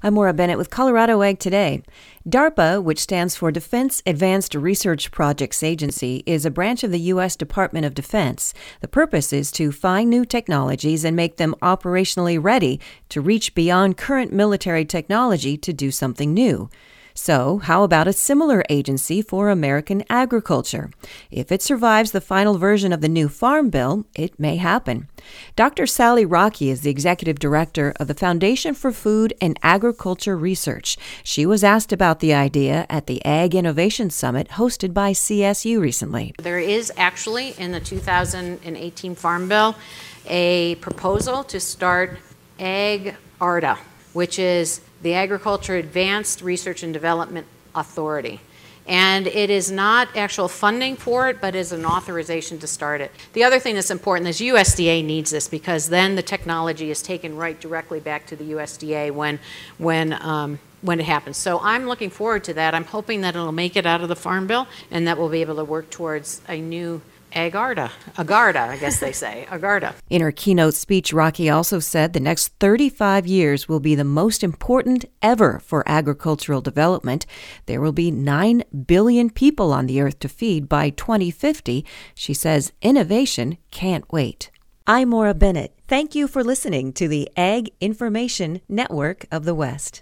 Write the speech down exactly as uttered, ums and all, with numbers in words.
I'm Maura Bennett with Colorado Ag Today. DARPA, which stands for Defense Advanced Research Projects Agency, is a branch of the U S Department of Defense. The purpose is to find new technologies and make them operationally ready to reach beyond current military technology to do something new. So, how about a similar agency for American agriculture? If it survives the final version of the new Farm Bill, it may happen. Doctor Sally Rockey is the executive director of the Foundation for Food and Agriculture Research. She was asked about the idea at the Ag Innovation Summit hosted by C S U recently. There is actually in the two thousand eighteen Farm Bill a proposal to start Ag ARDA, which is the Agriculture Advanced Research and Development Authority. And it is not actual funding for it, but is an authorization to start it. The other thing that's important is U S D A needs this, because then the technology is taken right directly back to the U S D A when, when, um, when it happens. So I'm looking forward to that. I'm hoping that it'll make it out of the Farm Bill and that we'll be able to work towards a new AGARDA, AGARDA, I guess they say, AGARDA. In her keynote speech, Rockey also said the next thirty-five years will be the most important ever for agricultural development. There will be nine billion people on the earth to feed by twenty fifty. She says innovation can't wait. I'm Maura Bennett. Thank you for listening to the Ag Information Network of the West.